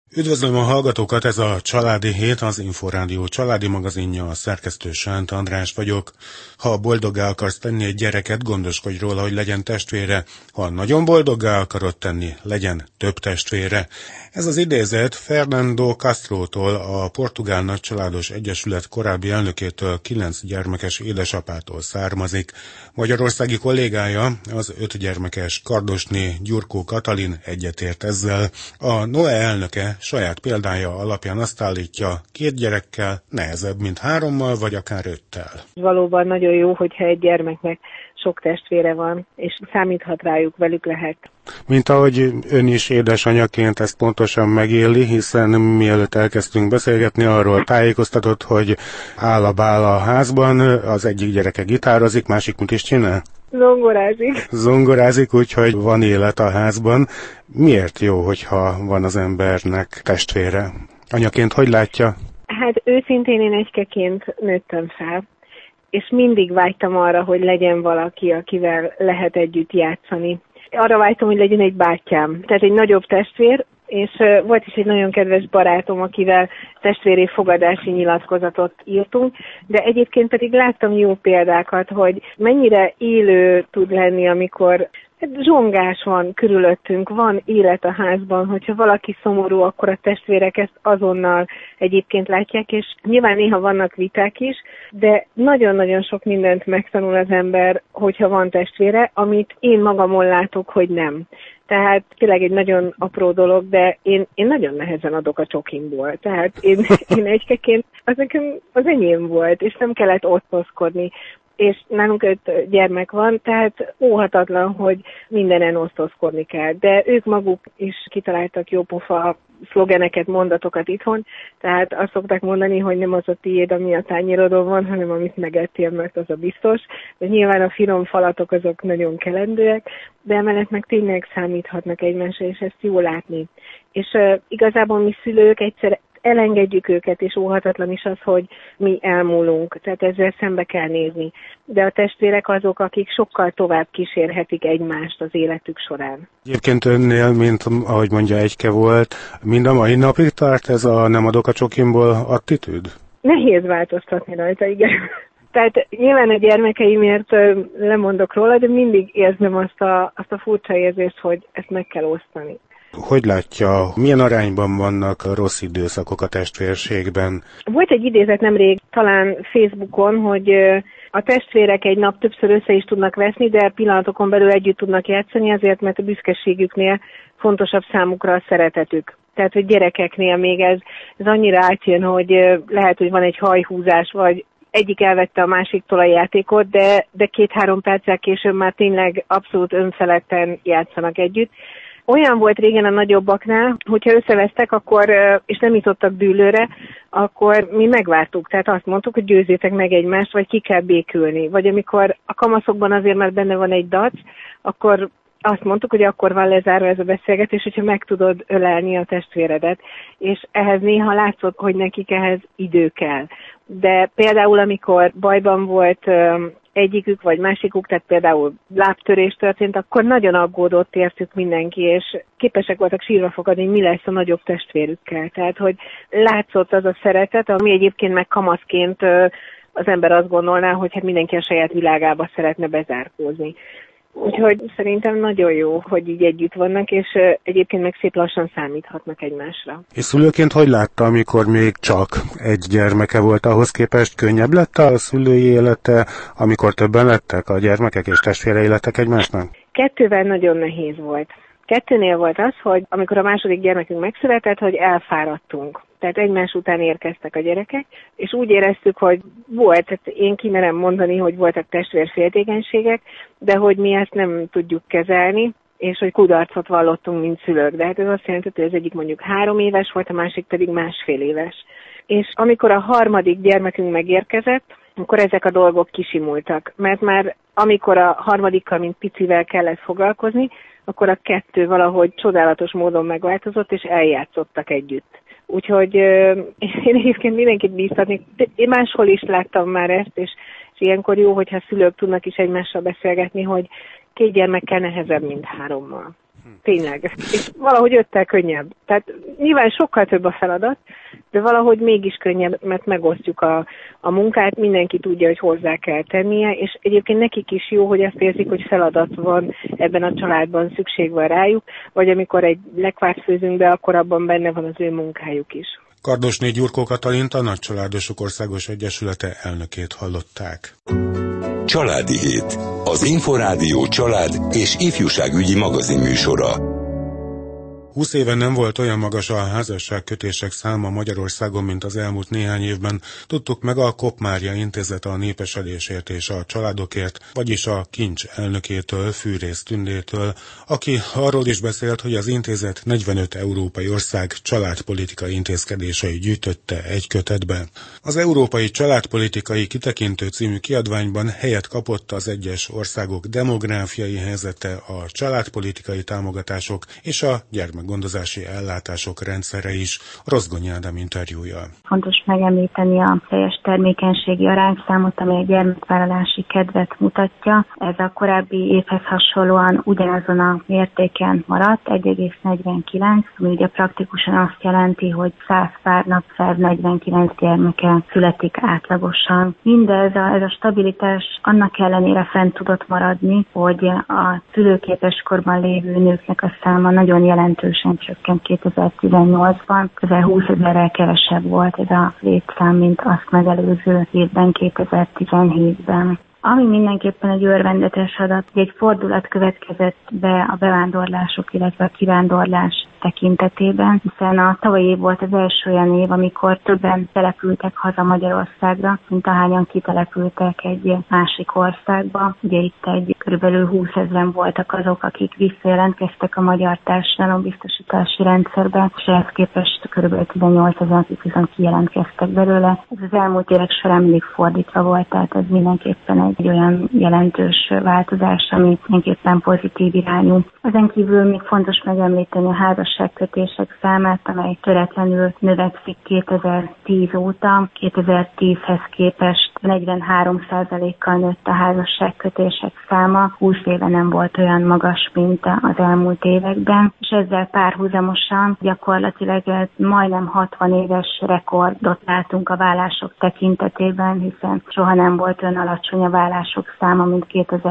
Üdvözlöm a hallgatókat, ez a Családi Hét, az Inforádió családi magazinja, a szerkesztő Sánt András vagyok. Ha boldoggá akarsz tenni egy gyereket, gondoskodj róla, hogy legyen testvére. Ha nagyon boldoggá akarod tenni, legyen több testvére. Ez az idézet Fernando Castrótól, a Portugál Nagycsaládos Egyesület korábbi elnökétől, 9 gyermekes édesapától származik. Magyarországi kollégája, az 5 gyermekes Kardosné Gyurkó Katalin egyetért ezzel. A NOE elnöke saját példája alapján azt állítja, 2 gyerekkel nehezebb, mint 3-mal, vagy akár 5-tel. Valóban nagyon jó, hogyha egy gyermeknek sok testvére van, és számíthat rájuk, velük lehet. Mint ahogy ön is édesanyaként ezt pontosan megéli, hiszen mielőtt elkezdtünk beszélgetni, arról tájékoztatott, hogy áll a bál a házban, az egyik gyereke gitározik, másik mit is csinál? Zongorázik, úgyhogy van élet a házban. Miért jó, hogyha van az embernek testvére? Anyaként hogy látja? Hát őszintén én egykeként nőttem fel, és mindig vágytam arra, hogy legyen valaki, akivel lehet együtt játszani. Arra vágytam, hogy legyen egy bátyám, tehát egy nagyobb testvér, és volt is egy nagyon kedves barátom, akivel testvéri fogadási nyilatkozatot írtunk, de egyébként pedig láttam jó példákat, hogy mennyire élő tud lenni, amikor zsongás van körülöttünk, van élet a házban, hogyha valaki szomorú, akkor a testvérek ezt azonnal egyébként látják, és nyilván néha vannak viták is, de nagyon-nagyon sok mindent megtanul az ember, hogyha van testvére, amit én magamon látok, hogy nem. Tehát tényleg egy nagyon apró dolog, de én nagyon nehezen adok a csokimból. Tehát én egykeként, az nekem az enyém volt, és nem kellett osztozkodni. És nálunk 5 gyermek van, tehát óhatatlan, hogy mindenen osztozkodni kell. De ők maguk is kitaláltak jópofa szlogeneket, mondatokat itthon, tehát azt szokták mondani, hogy nem az a tiéd, ami a tányérodon van, hanem amit megettél, mert az a biztos. De nyilván a finom falatok azok nagyon kelendőek, de emellett meg tényleg számíthatnak egymásra, és ezt jó látni. És igazából mi szülők egyszer elengedjük őket, és óhatatlan is az, hogy mi elmúlunk. Tehát ezzel szembe kell nézni. De a testvérek azok, akik sokkal tovább kísérhetik egymást az életük során. Egyébként önnél, mint ahogy mondja, egyke volt, mind a mai napig tart ez a nem adok a csokimból attitűd? Nehéz változtatni rajta, igen. Tehát nyilván a gyermekeimért lemondok róla, de mindig érzem azt a furcsa érzést, hogy ezt meg kell osztani. Hogy látja, milyen arányban vannak rossz időszakok a testvérségben? Volt egy idézet nemrég, talán Facebookon, hogy a testvérek egy nap többször össze is tudnak veszni, de pillanatokon belül együtt tudnak játszani, azért, mert a büszkeségüknél fontosabb számukra a szeretetük. Tehát, hogy gyerekeknél még ez annyira átjön, hogy lehet, hogy van egy hajhúzás, vagy egyik elvette a másiktól a játékot, de 2-3 perccel később már tényleg abszolút önfeledten játszanak együtt. Olyan volt régen a nagyobbaknál, hogyha összevesztek, akkor, és nem jutottak dűlőre, akkor mi megvártuk. Tehát azt mondtuk, hogy győzzétek meg egymást, vagy ki kell békülni. Vagy amikor a kamaszokban azért, mert benne van egy dac, akkor azt mondtuk, hogy akkor van lezárva ez a beszélgetés, hogyha meg tudod ölelni a testvéredet. És ehhez néha látszott, hogy nekik ehhez idő kell. De például, amikor bajban volt egyikük vagy másikuk, tehát például lábtörés történt, akkor nagyon aggódott értük mindenki, és képesek voltak sírva fogadni, hogy mi lesz a nagyobb testvérükkel. Tehát, hogy látszott az a szeretet, ami egyébként meg kamaszként az ember azt gondolná, hogy hát mindenki a saját világába szeretne bezárkózni. Úgyhogy szerintem nagyon jó, hogy így együtt vannak, és egyébként meg szép lassan számíthatnak egymásra. És szülőként hogy látta, amikor még csak egy gyermeke volt, ahhoz képest könnyebb lett a szülői élete, amikor többen lettek a gyermekek és testvére életek egymásnak? 2-vel nagyon nehéz volt. 2-nél volt az, hogy amikor a második gyermekünk megszületett, hogy elfáradtunk. Tehát egymás után érkeztek a gyerekek, és úgy éreztük, hogy volt, tehát én kimerem mondani, hogy voltak testvérféltékenységek, de hogy mi ezt nem tudjuk kezelni, és hogy kudarcot vallottunk, mint szülők. De hát ez azt jelenti, hogy az egyik mondjuk 3 éves volt, a másik pedig 1,5 éves. És amikor a harmadik gyermekünk megérkezett, akkor ezek a dolgok kisimultak. Mert már amikor a harmadikkal, mint picivel kellett foglalkozni, akkor a 2 valahogy csodálatos módon megváltozott, és eljátszottak együtt. Úgyhogy én egyébként mindenkit bíztatnék. Én máshol is láttam már ezt, és ilyenkor jó, hogyha szülők tudnak is egymással beszélgetni, hogy 2 gyermekkel nehezebb, mint 3-mal. Tényleg. És valahogy 5-tel könnyebb. Tehát nyilván sokkal több a feladat, de valahogy mégis könnyebb, mert megosztjuk a munkát, mindenki tudja, hogy hozzá kell tennie, és egyébként nekik is jó, hogy azt érzik, hogy feladat van ebben a családban, szükség van rájuk, vagy amikor egy lekvárt főzünk be, akkor abban benne van az ő munkájuk is. Kardosné Gyurkó Katalint, a Nagycsaládosok Országos Egyesülete elnökét hallották. Családi Hét. Az Inforádió család és ifjúságügyi magazinműsora. 20 éve nem volt olyan magas a házasságkötések száma Magyarországon, mint az elmúlt néhány évben. Tudtuk meg a Kopp Mária Intézet a népesedésért és a családokért, vagyis a Kincs elnökétől, Fűrész Tündétől, aki arról is beszélt, hogy az intézet 45 európai ország családpolitikai intézkedései gyűjtötte egy kötetbe. Az Európai Családpolitikai Kitekintő című kiadványban helyet kapott az egyes országok demográfiai helyzete, a családpolitikai támogatások és a gyermekgondozási ellátások rendszere is. Rozgonyi Ádám interjúja. Fontos megemlíteni a teljes termékenységi arányszámot, amely a gyermekvállalási kedvet mutatja. Ez a korábbi évhez hasonlóan ugyanazon a mértéken maradt, 1,49, ami ugye praktikusan azt jelenti, hogy 100 párnak 149 gyermeke születik átlagosan. Mindez ez a stabilitás annak ellenére fent tudott maradni, hogy a szülőképes korban lévő nőknek a száma nagyon jelentősen csökkent 2018-ban. Közel 20 000-rel kevesebb volt ez a létszám, mint azt megelőző évben, 2017-ben. Ami mindenképpen egy örvendetes adat, hogy egy fordulat következett be a bevándorlások, illetve a kivándorlás tekintetében, hiszen a tavalyi év volt az első olyan év, amikor többen települtek haza Magyarországra, mint ahányan kitelepültek egy másik országba. Ugye itt körülbelül 20 000 voltak azok, akik visszajelentkeztek a magyar társadalombiztosítási rendszerbe, és ehhez képest körülbelül 18 000, akik viszont kijelentkeztek belőle. Ez az elmúlt évek során mindig fordítva volt, tehát ez mindenképpen egy olyan jelentős változás, ami mindenképpen pozitív irányú. Ezen kívül még fontos megemlíteni a házasságkötések számát, amely töretlenül növekszik 2010 óta. 2010-hez képest 43%-kal nőtt a házasságkötések száma. 20 éve nem volt olyan magas, mint az elmúlt években, és ezzel párhuzamosan gyakorlatilag majdnem 60 éves rekordot látunk a vállások tekintetében, hiszen soha nem volt olyan alacsony a vállások száma, mint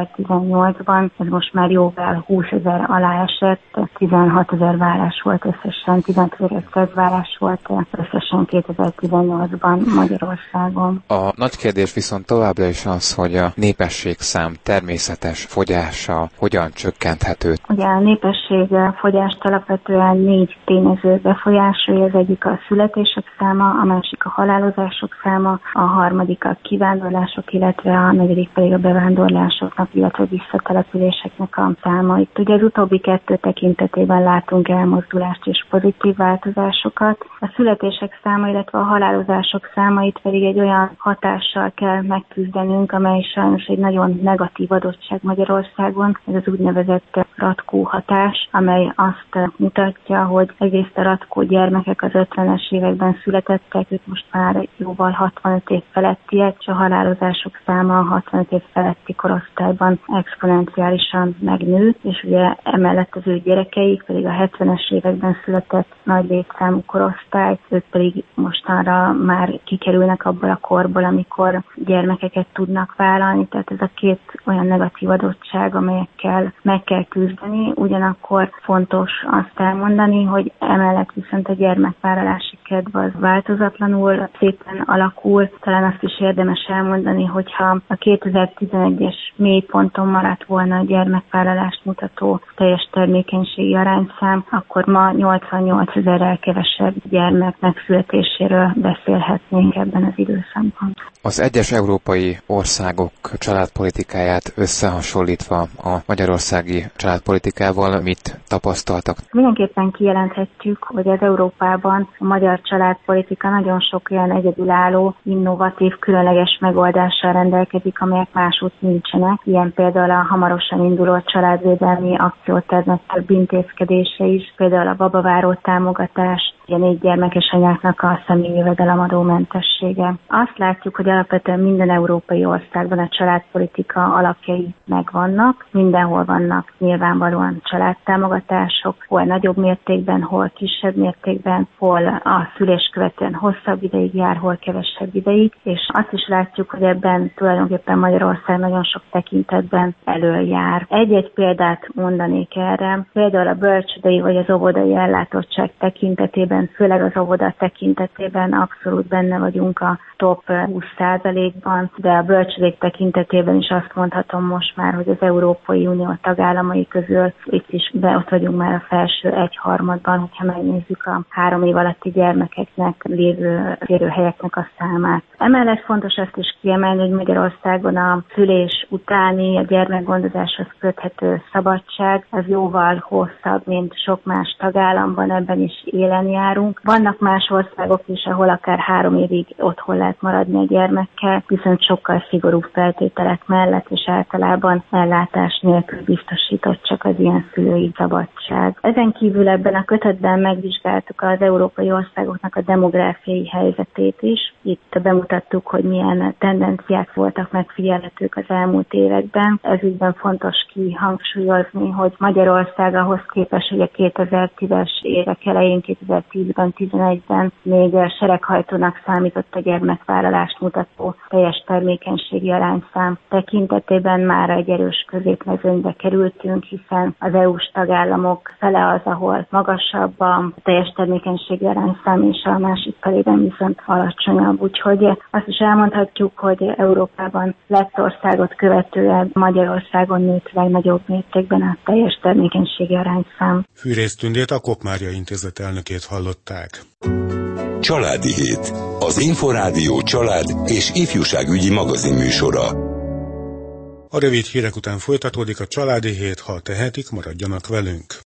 2018-ban. Ez most már jóval 20 000 alá esett, 16 000 vállás volt összesen, 15 vállás volt összesen 2018-ban Magyarországon. A nagy kérdés viszont továbbra is az, hogy a népességszám természetes fogyása hogyan csökkenthető. Ugye a népességfogyást alapvetően 4 tényező befolyásolja, az egyik a születések száma, a másik a halálozások száma, a harmadik a kivándorlások, illetve a negyedik pedig a bevándorlásoknak, illetve visszatelepüléseknek a száma. Itt ugye az utóbbi 2 tekintetében látunk elmozdulást és pozitív változásokat. A születések száma, illetve a halálozások számait pedig egy olyan hatással kell megküzdenünk, amely sajnos egy nagyon negatív adottság Magyarországon. Ez az úgynevezett ratkó hatás, amely azt mutatja, hogy egyrészt a ratkó gyermekek az 50-es években születettek, ők most már jóval 65 év felettiek, és a halálozások száma a 65 év feletti korosztályban exponenciálisan megnőtt, és ugye emellett az ő gyerekeik pedig a 70-es években született nagy létszámú korosztály, ők pedig mostanra már kikerülnek abból a korból, amikor gyermekeket tudnak vállalni, tehát ez a 2 olyan negatív adottság, amelyekkel meg kell küzdeni, ugyanakkor fontos azt elmondani, hogy emellett viszont a gyermekvállalási kedv az változatlanul szépen alakul. Talán azt is érdemes elmondani, hogyha a 2011-es mélyponton maradt volna a gyermekvállalást mutató teljes termékenységi arányszám, akkor ma 88 000-rel kevesebb gyermek megszületéséről beszélhetnénk ebben az időszakban. Az egyes európai országok családpolitikáját összehasonlítva a magyarországi családpolitikával mit tapasztaltak? Mindenképpen kijelenthetjük, hogy az Európában a magyar családpolitika nagyon sok olyan egyedülálló, innovatív, különleges megoldással rendelkezik, amelyek másút nincsenek. Ilyen például a hamarosan induló családvédelmi akciótervnek több intézkedése is, például a babaváró támogatás, a 4 gyermekes anyáknak a személyi jövedelemadómentessége. Azt látjuk, hogy alapvetően minden európai országban a családpolitika alapjai megvannak, mindenhol vannak nyilvánvalóan családtámogatások, hol nagyobb mértékben, hol kisebb mértékben, hol a szülés követően hosszabb ideig jár, hol kevesebb ideig, és azt is látjuk, hogy ebben tulajdonképpen Magyarország nagyon sok tekintetben elől jár. Egy-egy példát mondanék erre, például a bölcsődei vagy az óvodai ellátottság tekintetében, főleg az óvoda tekintetében abszolút benne vagyunk a top 20%-ban, de a bölcsődék tekintetében is azt mondhatom most már, hogy az Európai Unió tagállamai közül itt is ott vagyunk már a felső 1/3-ban, hogyha megnézzük a 3 év alatti gyermekeknek lévő férőhelyeknek a számát. Emellett fontos azt is kiemelni, hogy Magyarországon a szülés utáni, a gyermekgondozáshoz köthető szabadság az jóval hosszabb, mint sok más tagállamban, ebben is élen járunk. Vannak más országok is, ahol akár 3 évig otthon lehet maradni a gyermekkel, viszont sokkal szigorúbb feltételek mellett, és általában ellátás nélkül biztosított csak az ilyen szülői szabadság. Ezen kívül ebben a kötetben megvizsgáltuk az európai országoknak a demográfiai helyzetét is. Itt bemutattuk, hogy milyen tendenciák voltak megfigyelhetők az elmúlt években. Ez ügyben fontos kihangsúlyozni, hogy Magyarország ahhoz képest, hogy a 2010-es évek elején, 2010-ben, 2011-ben még sereghajtónak számított a gyermekvállalást mutató teljes termékenységi arányszám tekintetében már egy erős középmezőnybe kerültünk, hiszen az EU-s tagállamok fele az, ahol magasabb a teljes termékenységi arányszám, és a másik felében viszont alacsonyabb. Úgyhogy azt is elmondhatjuk, hogy Európában Lettországot követően Magyarországon nőtt legnagyobb mértékben a teljes termékenységi arányszám. Fűrész Tündét, a Kopmária Intézet elnökét hallották. Családi Hét. Az Inforádió család és ifjúságügyi magazinműsora. A rövid hírek után folytatódik a Családi Hét, ha tehetik, maradjanak velünk.